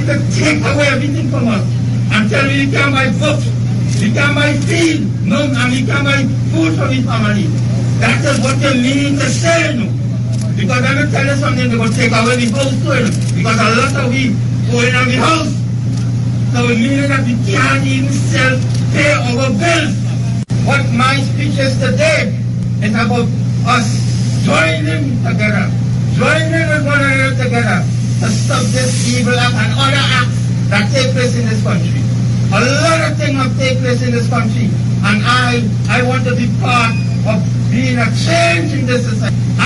to take away everything from us and tell me you can't buy books, you can't buy feed, no, and you can't buy food for the family. That is what you mean to say, no? Because I'm going to tell you something, they're going to take away the house too, you know? Because a lot of we going on the house. So it means that we can't even self-pay our bills. What my speech is today is about us joining together, joining with one another together to stop this evil act and other acts that take place in this country. A lot of things have taken place in this country, and I want to be part of being a change in this society.